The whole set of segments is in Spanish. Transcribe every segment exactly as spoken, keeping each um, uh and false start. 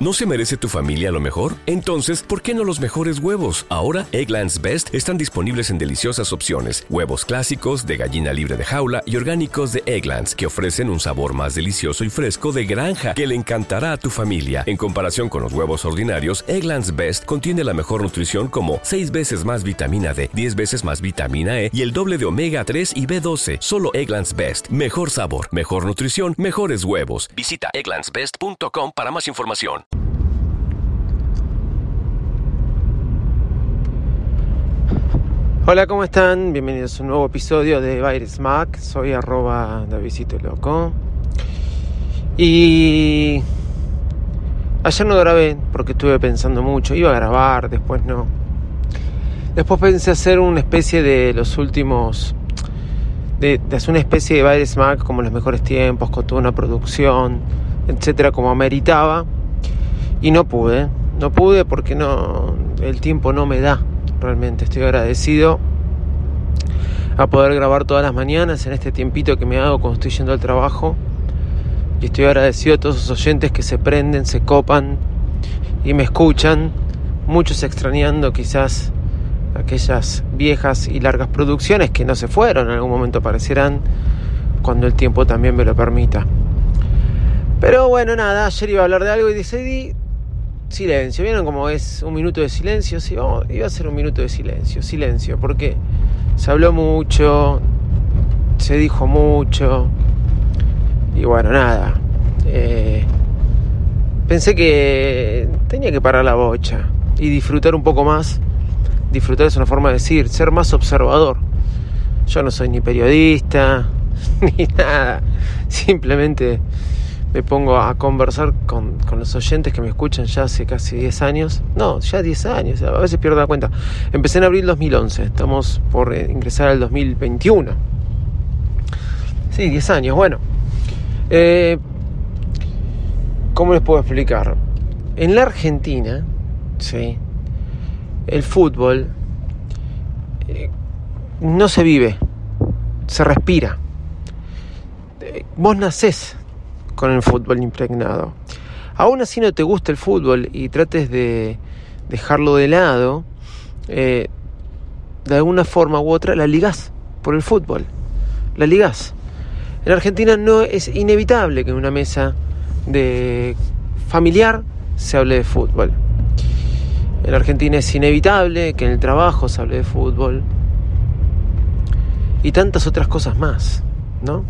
¿No se merece tu familia lo mejor? Entonces, ¿por qué no los mejores huevos? Ahora, Eggland's Best están disponibles en deliciosas opciones. Huevos clásicos, de gallina libre de jaula y orgánicos de Eggland's, que ofrecen un sabor más delicioso y fresco de granja que le encantará a tu familia. En comparación con los huevos ordinarios, Eggland's Best contiene la mejor nutrición como seis veces más vitamina D, diez veces más vitamina E y el doble de omega tres y B doce. Solo Eggland's Best. Mejor sabor, mejor nutrición, mejores huevos. Visita egglands best punto com para más información. Hola, ¿cómo están? Bienvenidos a un nuevo episodio de Baires Mac. Soy arroba Davidito Loco. Y ayer no grabé porque estuve pensando mucho. Iba a grabar, después no. Después pensé hacer una especie de los últimos... De, de hacer una especie de Baires Mac como los mejores tiempos, con toda una producción, etcétera, como ameritaba. Y no pude. No pude porque no, el tiempo no me da. Realmente estoy agradecido a poder grabar todas las mañanas en este tiempito que me hago cuando estoy yendo al trabajo. Y estoy agradecido a todos esos oyentes que se prenden, se copan y me escuchan. Muchos extrañando quizás aquellas viejas y largas producciones que no se fueron, en algún momento aparecerán cuando el tiempo también me lo permita. Pero bueno, nada, ayer iba a hablar de algo y decidí silencio. ¿Vieron cómo es un minuto de silencio? Sí, oh, iba a ser un minuto de silencio. Silencio, porque se habló mucho, se dijo mucho. Y bueno, nada. Eh, pensé que tenía que parar la bocha y disfrutar un poco más. Disfrutar es una forma de decir, ser más observador. Yo no soy ni periodista, ni nada. Simplemente me pongo a conversar con, con los oyentes que me escuchan ya hace casi diez años. No, ya diez años, a veces pierdo la cuenta. Empecé en abril dos mil once, estamos por ingresar al dos mil veintiuno. Sí, diez años, bueno. Eh, ¿Cómo les puedo explicar? En la Argentina, sí, el fútbol eh, no se vive, se respira. Eh, vos nacés con el fútbol impregnado. Aún así no te gusta el fútbol y trates de dejarlo de lado, eh, de alguna forma u otra la ligás por el fútbol. La ligás. En Argentina no es inevitable que en una mesa de familiar se hable de fútbol. En Argentina es inevitable que en el trabajo se hable de fútbol. Y tantas otras cosas más, ¿no?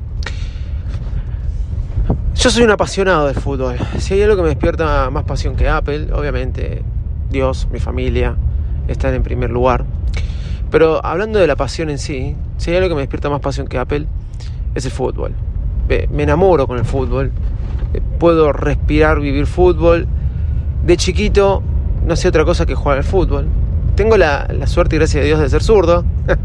Yo soy un apasionado del fútbol. Si hay algo que me despierta más pasión que Apple, obviamente Dios, mi familia, están en primer lugar. Pero hablando de la pasión en sí, si hay algo que me despierta más pasión que Apple, es el fútbol. Me enamoro con el fútbol. Puedo respirar, vivir fútbol. De chiquito no hacía otra cosa que jugar al fútbol. Tengo la, la suerte y gracias a Dios de ser zurdo.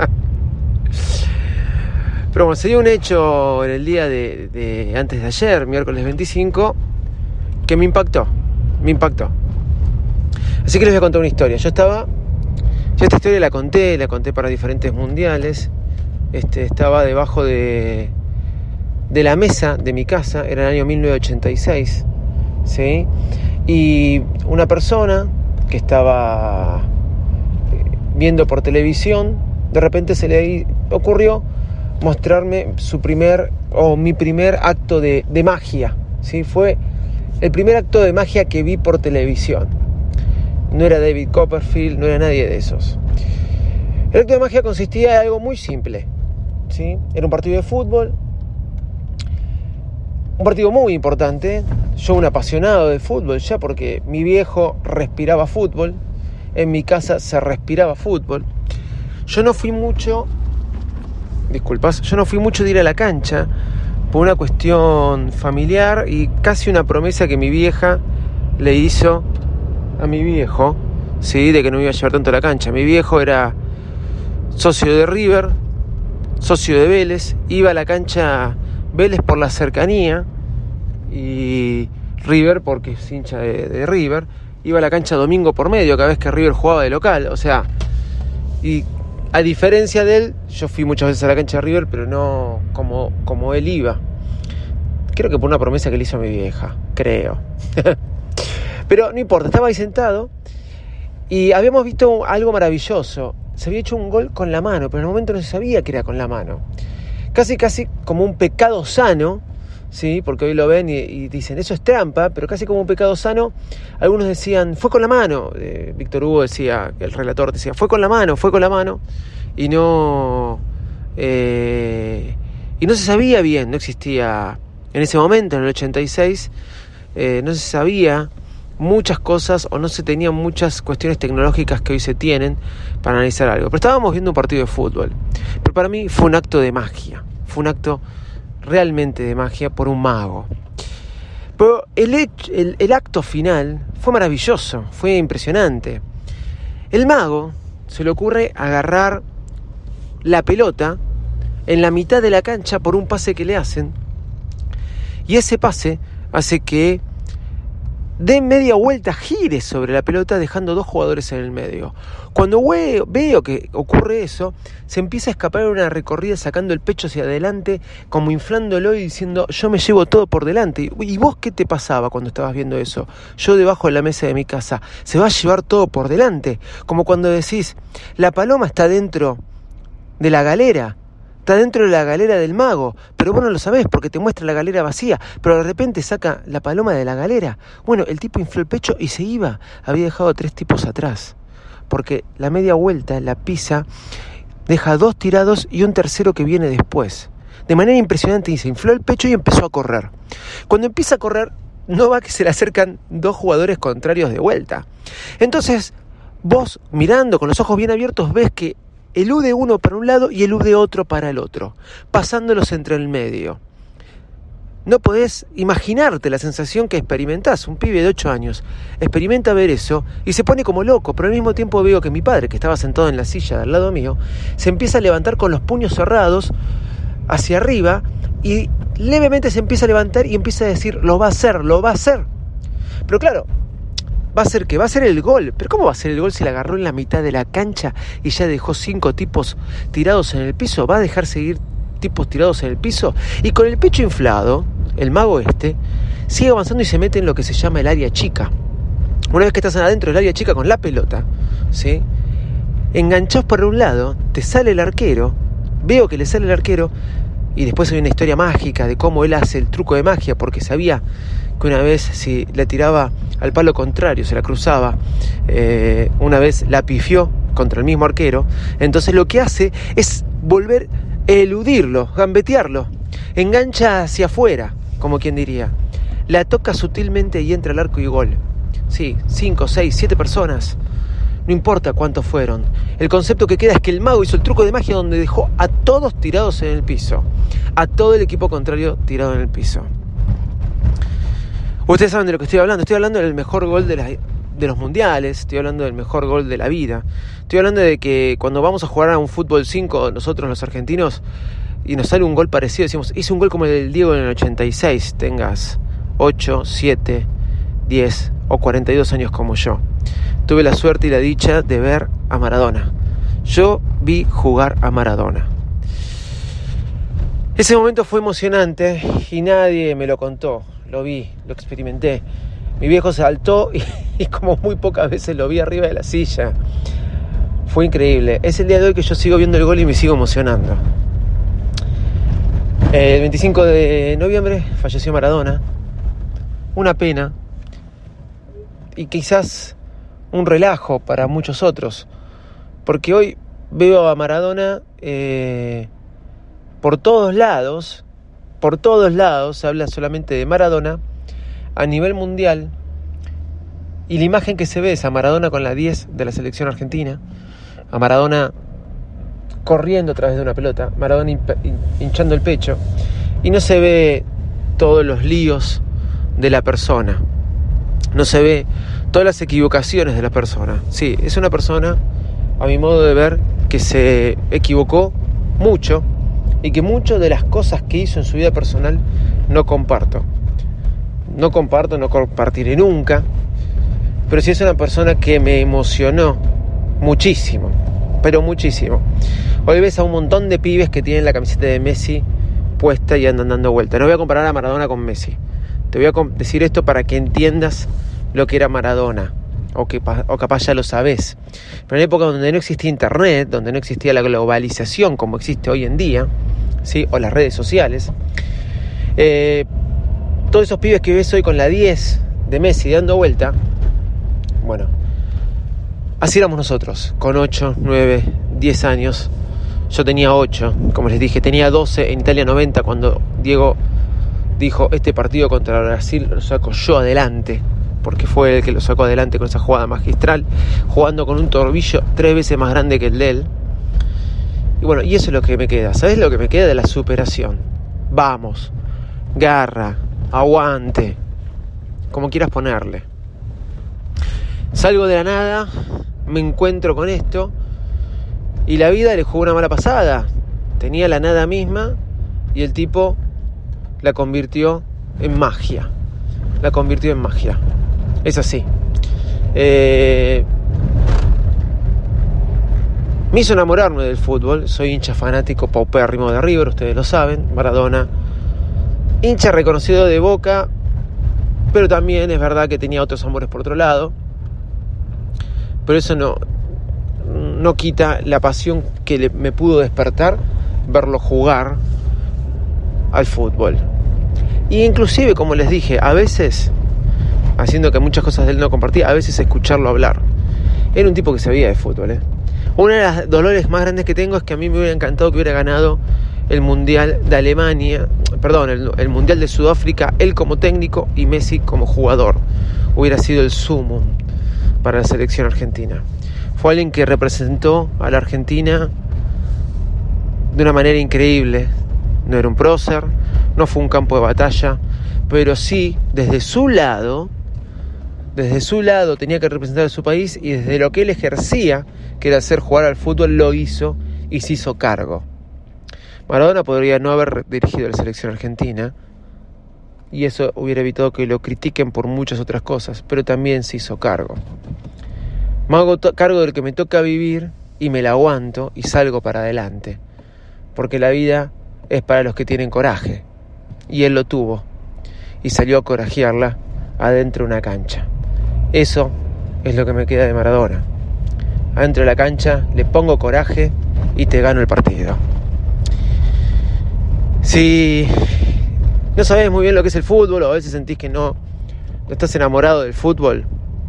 Pero bueno, se dio un hecho en el día de, de antes de ayer, miércoles veinticinco, que me impactó, me impactó. Así que les voy a contar una historia. Yo estaba, ya esta historia la conté, la conté para diferentes mundiales. Este, estaba debajo de, de la mesa de mi casa, era el año mil novecientos ochenta y seis, ¿sí? Y una persona que estaba viendo por televisión, de repente se le ocurrió mostrarme su primer o mi primer acto de, de magia, ¿sí? Fue el primer acto de magia que vi por televisión. No era David Copperfield, no era nadie de esos. El acto de magia consistía en algo muy simple, ¿sí? Era un partido de fútbol, un partido muy importante. Yo, un apasionado de fútbol ya, porque mi viejo respiraba fútbol, en mi casa se respiraba fútbol. Yo no fui mucho Disculpas, yo no fui mucho de ir a la cancha por una cuestión familiar y casi una promesa que mi vieja le hizo a mi viejo, sí, de que no me iba a llevar tanto a la cancha. Mi viejo era socio de River, socio de Vélez, iba a la cancha Vélez por la cercanía y River porque es hincha de, de River, iba a la cancha domingo por medio cada vez que River jugaba de local, o sea, y a diferencia de él, yo fui muchas veces a la cancha de River, pero no como, como él iba. Creo que por una promesa que le hizo a mi vieja, creo. Pero no importa, estaba ahí sentado y habíamos visto algo maravilloso. Se había hecho un gol con la mano, pero en el momento no se sabía que era con la mano. Casi, casi como un pecado sano, ¿sí? Porque hoy lo ven y, y dicen, eso es trampa, pero casi como un pecado sano. Algunos decían, fue con la mano. Eh, Víctor Hugo decía, el relator decía, fue con la mano, fue con la mano. Y no, eh, y no se sabía bien, no existía en ese momento, en el ochenta y seis, eh, no se sabía muchas cosas o no se tenían muchas cuestiones tecnológicas que hoy se tienen para analizar algo. Pero estábamos viendo un partido de fútbol. Pero para mí fue un acto de magia. Fue un acto realmente de magia por un mago. Pero el, hecho, el, el acto final fue maravilloso, fue impresionante. El mago se le ocurre agarrar la pelota en la mitad de la cancha por un pase que le hacen. Y ese pase hace que de media vuelta gire sobre la pelota dejando dos jugadores en el medio. Cuando veo, veo que ocurre eso, se empieza a escapar una recorrida sacando el pecho hacia adelante, como inflándolo y diciendo, yo me llevo todo por delante. ¿Y vos qué te pasaba cuando estabas viendo eso? Yo debajo de la mesa de mi casa, se va a llevar todo por delante. Como cuando decís, la paloma está dentro de la galera, está dentro de la galera del mago, pero vos no lo sabés porque te muestra la galera vacía, pero de repente saca la paloma de la galera. Bueno, el tipo infló el pecho y se iba. Había dejado a tres tipos atrás, porque la media vuelta la pisa, deja dos tirados y un tercero que viene después. De manera impresionante, y se infló el pecho y empezó a correr. Cuando empieza a correr, no va que se le acercan dos jugadores contrarios de vuelta. Entonces, vos mirando con los ojos bien abiertos ves que elude uno para un lado y elude otro para el otro, pasándolos entre el medio. No podés imaginarte la sensación que experimentás. Un pibe de ocho años experimenta ver eso y se pone como loco, pero al mismo tiempo veo que mi padre, que estaba sentado en la silla del lado mío, se empieza a levantar con los puños cerrados hacia arriba y levemente se empieza a levantar y empieza a decir, lo va a hacer, lo va a hacer. Pero claro, va a ser que va a ser el gol. Pero ¿cómo va a ser el gol si la agarró en la mitad de la cancha y ya dejó cinco tipos tirados en el piso? ¿Va a dejar seguir tipos tirados en el piso? Y con el pecho inflado, el mago este sigue avanzando y se mete en lo que se llama el área chica. Una vez que estás adentro del área chica con la pelota, ¿sí?, enganchás por un lado, te sale el arquero, veo que le sale el arquero, y después hay una historia mágica de cómo él hace el truco de magia, porque sabía que una vez si la tiraba al palo contrario, se la cruzaba, eh, una vez la pifió contra el mismo arquero, entonces lo que hace es volver a eludirlo, gambetearlo, engancha hacia afuera, como quien diría, la toca sutilmente y entra al arco y gol. Sí, cinco, seis, siete personas, no importa cuántos fueron, el concepto que queda es que el mago hizo el truco de magia donde dejó a todos tirados en el piso, a todo el equipo contrario tirado en el piso. Ustedes saben de lo que estoy hablando. Estoy hablando del mejor gol de, la, de los mundiales. Estoy hablando del mejor gol de la vida. Estoy hablando de que cuando vamos a jugar a un fútbol cinco, nosotros los argentinos, y nos sale un gol parecido, decimos, hice un gol como el del Diego en el ochenta y seis. Tengas ocho, siete, diez o cuarenta y dos años como yo. Tuve la suerte y la dicha de ver a Maradona. Yo vi jugar a Maradona. Ese momento fue emocionante y nadie me lo contó. Lo vi, lo experimenté. Mi viejo saltó y, y como muy pocas veces lo vi arriba de la silla. Fue increíble. Es el día de hoy que yo sigo viendo el gol y me sigo emocionando. El veinticinco de noviembre falleció Maradona. Una pena. Y quizás un relajo para muchos otros. Porque hoy veo a Maradona eh, por todos lados. Por todos lados se habla solamente de Maradona a nivel mundial, y la imagen que se ve es a Maradona con la diez de la selección argentina, a Maradona corriendo a través de una pelota, Maradona hinchando el pecho, y no se ve todos los líos de la persona, no se ve todas las equivocaciones de la persona. Sí, es una persona, a mi modo de ver, que se equivocó mucho, y que muchas de las cosas que hizo en su vida personal no comparto. No comparto, no compartiré nunca, pero sí es una persona que me emocionó muchísimo, pero muchísimo. Hoy ves a un montón de pibes que tienen la camiseta de Messi puesta y andan dando vuelta. No voy a comparar a Maradona con Messi. Te voy a decir esto para que entiendas lo que era Maradona, o, que, o capaz ya lo sabés. Pero en época donde no existía internet, donde no existía la globalización como existe hoy en día, ¿sí? O las redes sociales, eh, todos esos pibes que ves hoy con la diez de Messi dando vuelta, bueno, así éramos nosotros, con ocho, nueve, diez años. Yo tenía ocho, como les dije, tenía doce en Italia noventa cuando Diego dijo: este partido contra Brasil lo saco yo adelante, porque fue el que lo sacó adelante con esa jugada magistral, jugando con un tobillo tres veces más grande que el de él. Y bueno, y eso es lo que me queda. ¿Sabés lo que me queda de la superación? Vamos, garra, aguante, como quieras ponerle. Salgo de la nada, me encuentro con esto, y la vida le jugó una mala pasada. Tenía la nada misma y el tipo la convirtió en magia. La convirtió en magia. Es así. Eh, me hizo enamorarme del fútbol. Soy hincha fanático paupérrimo de River, ustedes lo saben. Maradona. Hincha reconocido de Boca, pero también es verdad que tenía otros amores por otro lado. Pero eso no... no quita la pasión que le, me pudo despertar verlo jugar al fútbol. Y inclusive, como les dije, a veces, haciendo que muchas cosas de él no compartía, a veces escucharlo hablar. Era un tipo que sabía de fútbol, ¿eh? Una de las dolores más grandes que tengo es que a mí me hubiera encantado que hubiera ganado el Mundial de Alemania, perdón, el, el Mundial de Sudáfrica, él como técnico y Messi como jugador. Hubiera sido el sumum para la selección argentina. Fue alguien que representó a la Argentina de una manera increíble. No era un prócer, no fue un campo de batalla, pero sí, desde su lado, desde su lado tenía que representar a su país, y desde lo que él ejercía, que era hacer jugar al fútbol, lo hizo y se hizo cargo. Maradona podría no haber dirigido la selección argentina, y eso hubiera evitado que lo critiquen por muchas otras cosas, pero también se hizo cargo. Me hago to- cargo del que me toca vivir y me la aguanto y salgo para adelante. Porque la vida es para los que tienen coraje. Y él lo tuvo. Y salió a corajearla adentro de una cancha. Eso es lo que me queda de Maradona. Adentro de la cancha le pongo coraje y te gano el partido. Si no sabés muy bien lo que es el fútbol, o a veces sentís que no, no estás enamorado del fútbol,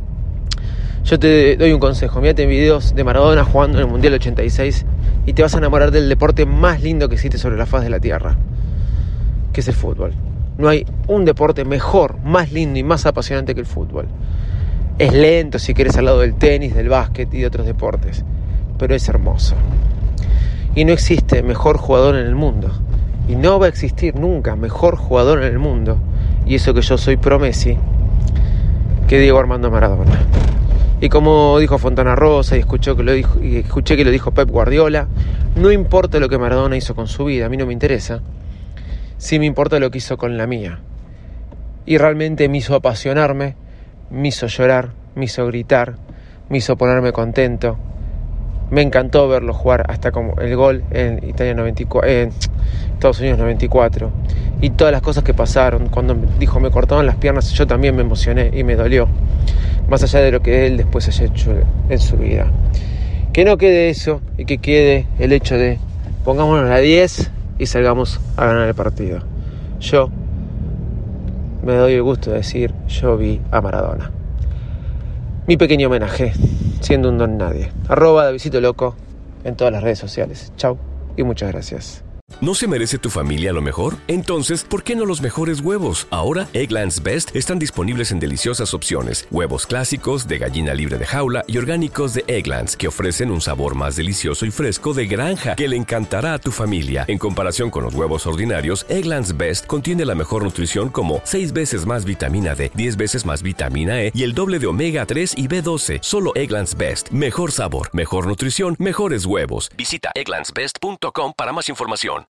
yo te doy un consejo. Mírate videos de Maradona jugando en el Mundial ochenta y seis y te vas a enamorar del deporte más lindo que existe sobre la faz de la tierra, que es el fútbol. No hay un deporte mejor, más lindo y más apasionante que el fútbol. Es lento si querés al lado del tenis, del básquet y de otros deportes, pero es hermoso. Y no existe mejor jugador en el mundo, y no va a existir nunca mejor jugador en el mundo, y eso que yo soy pro Messi, que Diego Armando Maradona. Y como dijo Fontana Rosa, y escuché que lo dijo, y escuché que lo dijo Pep Guardiola, no importa lo que Maradona hizo con su vida, a mí no me interesa, sí me importa lo que hizo con la mía. Y realmente me hizo apasionarme, me hizo llorar, me hizo gritar, me hizo ponerme contento. Me encantó verlo jugar hasta como el gol en Italia noventa y cuatro, en Estados Unidos noventa y cuatro. Y todas las cosas que pasaron. Cuando dijo me cortaban las piernas, yo también me emocioné y me dolió. Más allá de lo que él después haya hecho en su vida. Que no quede eso y que quede el hecho de pongámonos la diez y salgamos a ganar el partido. Yo me doy el gusto de decir, yo vi a Maradona. Mi pequeño homenaje, siendo un don nadie. Arroba Davidcito Loco en todas las redes sociales. Chau y muchas gracias. ¿No se merece tu familia lo mejor? Entonces, ¿por qué no los mejores huevos? Ahora, Eggland's Best están disponibles en deliciosas opciones. Huevos clásicos, de gallina libre de jaula y orgánicos de Eggland's, que ofrecen un sabor más delicioso y fresco de granja que le encantará a tu familia. En comparación con los huevos ordinarios, Eggland's Best contiene la mejor nutrición como seis veces más vitamina D, diez veces más vitamina E y el doble de omega tres y B doce. Solo Eggland's Best. Mejor sabor, mejor nutrición, mejores huevos. Visita egglands best punto com para más información.